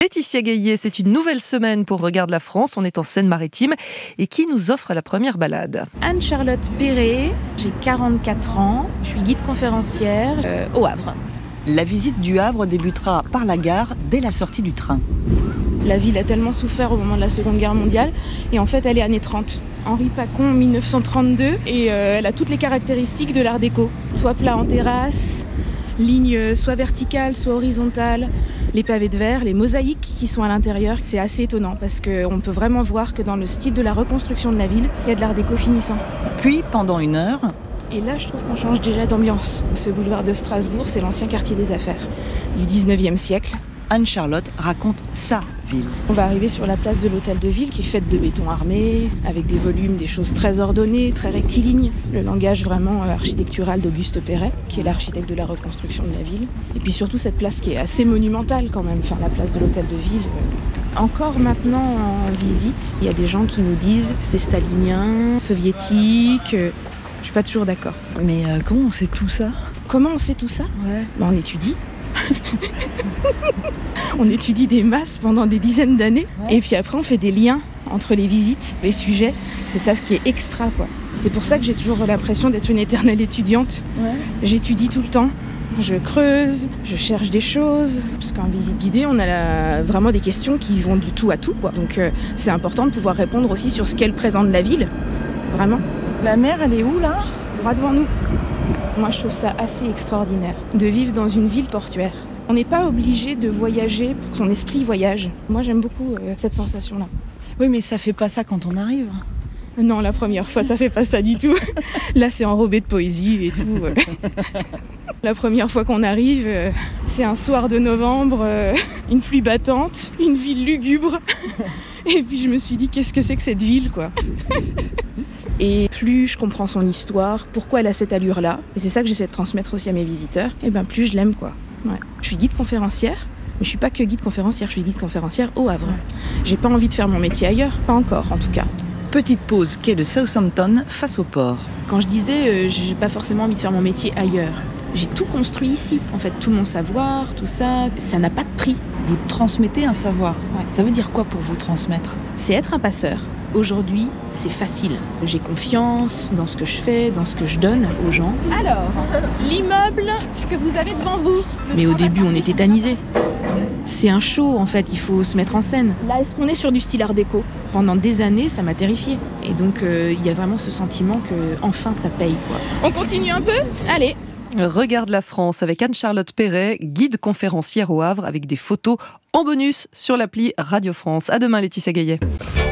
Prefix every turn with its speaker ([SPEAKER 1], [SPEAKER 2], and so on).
[SPEAKER 1] Laetitia Gaillet, c'est une nouvelle semaine pour Regarde la France. On est en Seine-Maritime et qui nous offre la première balade?
[SPEAKER 2] Anne-Charlotte Perret, j'ai 44 ans, je suis guide conférencière au Havre.
[SPEAKER 3] La visite du Havre débutera par la gare dès la sortie du train.
[SPEAKER 2] La ville a tellement souffert au moment de la Seconde Guerre mondiale et en fait elle est années 30. Henri Pacon, 1932, et elle a toutes les caractéristiques de l'art déco. Soit plat en terrasse, lignes soit verticales, soit horizontales, les pavés de verre, les mosaïques qui sont à l'intérieur. C'est assez étonnant parce qu'on peut vraiment voir que dans le style de la reconstruction de la ville, il y a de l'art déco finissant.
[SPEAKER 3] Puis, pendant 1 heure...
[SPEAKER 2] Et là, je trouve qu'on change déjà d'ambiance. Ce boulevard de Strasbourg, c'est l'ancien quartier des affaires du 19e siècle.
[SPEAKER 3] Anne-Charlotte raconte sa ville.
[SPEAKER 2] On va arriver sur la place de l'Hôtel de Ville qui est faite de béton armé, avec des volumes, des choses très ordonnées, très rectilignes. Le langage vraiment architectural d'Auguste Perret, qui est l'architecte de la reconstruction de la ville. Et puis surtout cette place qui est assez monumentale quand même, enfin la place de l'Hôtel de Ville. Encore maintenant en visite, il y a des gens qui nous disent c'est stalinien, soviétique. Je suis pas toujours d'accord.
[SPEAKER 3] Mais comment on sait tout ça ?
[SPEAKER 2] Comment on sait tout ça ?
[SPEAKER 3] Ouais.
[SPEAKER 2] On étudie. On étudie des masses pendant des dizaines d'années. Ouais. Et puis après, on fait des liens entre les visites, les sujets. C'est ça ce qui est extra, quoi. C'est pour ça que j'ai toujours l'impression d'être une éternelle étudiante. Ouais. J'étudie tout le temps. Je creuse, je cherche des choses. Parce qu'en visite guidée, on a vraiment des questions qui vont du tout à tout, quoi. Donc c'est important de pouvoir répondre aussi sur ce qu'est le présent de la ville. Vraiment.
[SPEAKER 3] La mer, elle est où, là ?
[SPEAKER 2] Droit devant nous. Moi, je trouve ça assez extraordinaire de vivre dans une ville portuaire. On n'est pas obligé de voyager pour que son esprit voyage. Moi, j'aime beaucoup cette sensation-là.
[SPEAKER 3] Oui, mais ça fait pas ça quand on arrive.
[SPEAKER 2] Non, la première fois, ça fait pas ça du tout. Là, c'est enrobé de poésie et tout. La première fois qu'on arrive, c'est un soir de novembre, une pluie battante, une ville lugubre. Et puis, je me suis dit, qu'est-ce que c'est que cette ville, quoi ? Et plus je comprends son histoire, pourquoi elle a cette allure-là, et c'est ça que j'essaie de transmettre aussi à mes visiteurs, et ben plus je l'aime, quoi. Ouais. Je suis guide conférencière, mais je suis pas que guide conférencière, je suis guide conférencière au Havre. J'ai pas envie de faire mon métier ailleurs, pas encore en tout cas.
[SPEAKER 3] Petite pause, quai de Southampton, face au port.
[SPEAKER 2] Quand je disais j'ai pas forcément envie de faire mon métier ailleurs, j'ai tout construit ici. En fait, tout mon savoir, tout ça, ça n'a pas de prix.
[SPEAKER 3] Vous transmettez un savoir.
[SPEAKER 2] Ouais.
[SPEAKER 3] Ça veut dire quoi pour vous transmettre ?
[SPEAKER 2] C'est être un passeur. Aujourd'hui, c'est facile. J'ai confiance dans ce que je fais, dans ce que je donne aux gens. Alors, l'immeuble que vous avez devant vous. Mais au début, on est tétanisés. C'est un show, en fait, il faut se mettre en scène. Là, est-ce qu'on est sur du style art déco ? Pendant des années, ça m'a terrifiée. Et donc, il y a vraiment ce sentiment que enfin ça paye, quoi. On continue un peu ? Allez.
[SPEAKER 1] Regarde la France avec Anne-Charlotte Perret, guide conférencière au Havre avec des photos en bonus sur l'appli Radio France. À demain, Laetitia Gaillet.